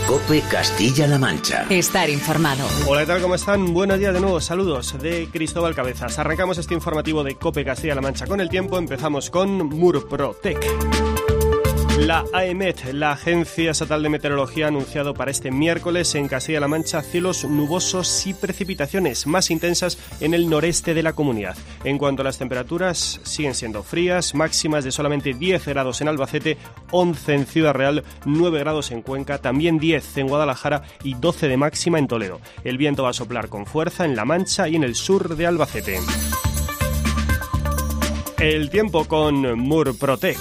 COPE Castilla-La Mancha. Estar informado. Hola, ¿qué tal? ¿Cómo están? Buenos días de nuevo. Saludos de Cristóbal Cabezas. Arrancamos este informativo de COPE Castilla-La Mancha con el tiempo. Empezamos con Murprotec. La AEMET, la Agencia Estatal de Meteorología, ha anunciado para este miércoles en Castilla-La Mancha cielos nubosos y precipitaciones más intensas en el noreste de la comunidad. En cuanto a las temperaturas, siguen siendo frías, máximas de solamente 10 grados en Albacete, 11 en Ciudad Real, 9 grados en Cuenca, también 10 en Guadalajara y 12 de máxima en Toledo. El viento va a soplar con fuerza en La Mancha y en el sur de Albacete. El tiempo con Murprotec.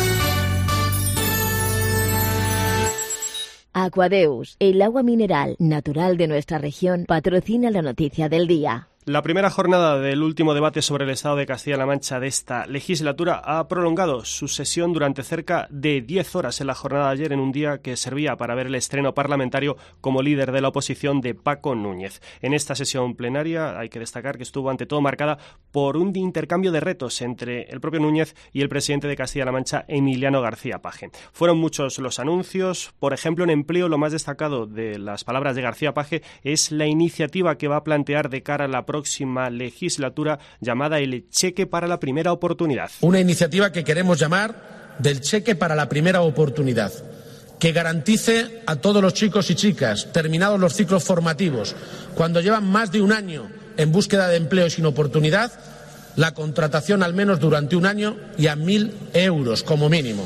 Aquadeus, el agua mineral natural de nuestra región, patrocina la noticia del día. La primera jornada del último debate sobre el estado de Castilla-La Mancha de esta legislatura ha prolongado su sesión durante cerca de 10 horas en la jornada de ayer, en un día que servía para ver el estreno parlamentario como líder de la oposición de Paco Núñez. En esta sesión plenaria hay que destacar que estuvo ante todo marcada por un intercambio de retos entre el propio Núñez y el presidente de Castilla-La Mancha, Emiliano García Paje. Fueron muchos los anuncios. Por ejemplo, en empleo, lo más destacado de las palabras de García Paje es la iniciativa que va a plantear de cara a la próxima legislatura, llamada el Cheque para la Primera Oportunidad. Una iniciativa que queremos llamar del Cheque para la Primera Oportunidad, que garantice a todos los chicos y chicas, terminados los ciclos formativos, cuando llevan más de un año en búsqueda de empleo sin oportunidad, la contratación al menos durante un año y a 1.000 euros como mínimo.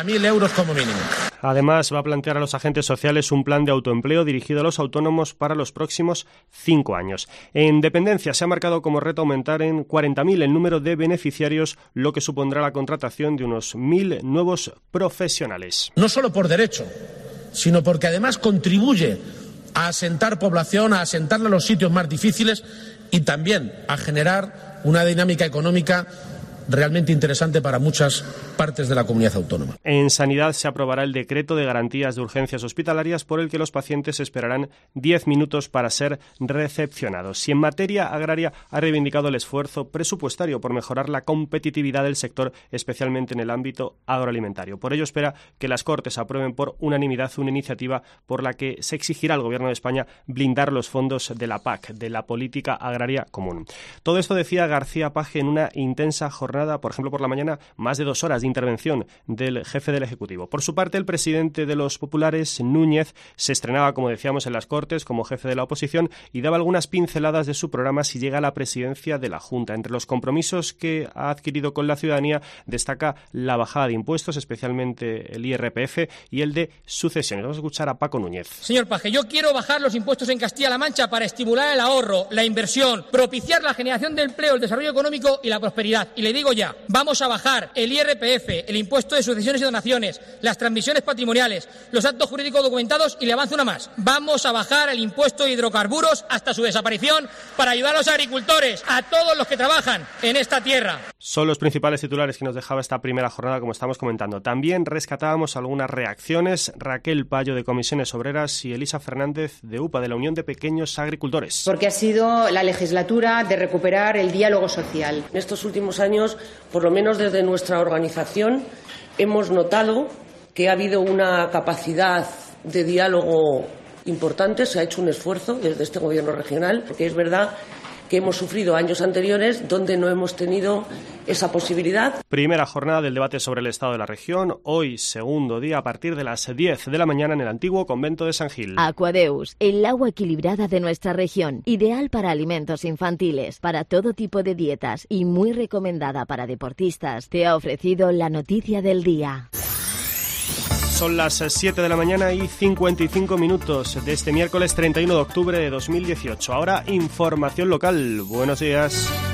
Además, va a plantear a los agentes sociales un plan de autoempleo dirigido a los autónomos para los próximos 5 años. En dependencia se ha marcado como reto aumentar en 40.000 el número de beneficiarios, lo que supondrá la contratación de unos 1.000 nuevos profesionales. No solo por derecho, sino porque además contribuye a asentar población, a asentarla en los sitios más difíciles y también a generar una dinámica económica realmente interesante para muchas partes de la comunidad autónoma. En Sanidad se aprobará el decreto de garantías de urgencias hospitalarias por el que los pacientes esperarán 10 minutos para ser recepcionados. Y en materia agraria ha reivindicado el esfuerzo presupuestario por mejorar la competitividad del sector, especialmente en el ámbito agroalimentario. Por ello espera que las Cortes aprueben por unanimidad una iniciativa por la que se exigirá al Gobierno de España blindar los fondos de la PAC, de la Política Agraria Común. Todo esto decía García Paje en una intensa jornada. Por ejemplo, por la mañana, más de 2 horas de intervención del jefe del Ejecutivo. Por su parte, el presidente de los populares, Núñez, se estrenaba, como decíamos, en las Cortes como jefe de la oposición y daba algunas pinceladas de su programa si llega a la presidencia de la Junta. Entre los compromisos que ha adquirido con la ciudadanía destaca la bajada de impuestos, especialmente el IRPF y el de sucesiones. Vamos a escuchar a Paco Núñez. Señor Paje, yo quiero bajar los impuestos en Castilla-La Mancha para estimular el ahorro, la inversión, propiciar la generación de empleo, el desarrollo económico y la prosperidad. Y le digo ya, vamos a bajar el IRPF, el impuesto de sucesiones y donaciones, las transmisiones patrimoniales, los actos jurídicos documentados y le avanzo una más. Vamos a bajar el impuesto de hidrocarburos hasta su desaparición para ayudar a los agricultores, a todos los que trabajan en esta tierra. Son los principales titulares que nos dejaba esta primera jornada, como estamos comentando. También rescatábamos algunas reacciones. Raquel Payo, de Comisiones Obreras, y Elisa Fernández, de UPA, de la Unión de Pequeños Agricultores. Porque ha sido la legislatura de recuperar el diálogo social. En estos últimos años, por lo menos desde nuestra organización, hemos notado que ha habido una capacidad de diálogo importante. Se ha hecho un esfuerzo desde este Gobierno regional, porque es verdad que hemos sufrido años anteriores donde no hemos tenido esa posibilidad. Primera jornada del debate sobre el estado de la región. Hoy, segundo día, a partir de las 10 de la mañana en el antiguo convento de San Gil. Aquadeus, el agua equilibrada de nuestra región, ideal para alimentos infantiles, para todo tipo de dietas y muy recomendada para deportistas. Te ha ofrecido la noticia del día. Son las 7 de la mañana y 55 minutos de este miércoles 31 de octubre de 2018. Ahora, información local. Buenos días.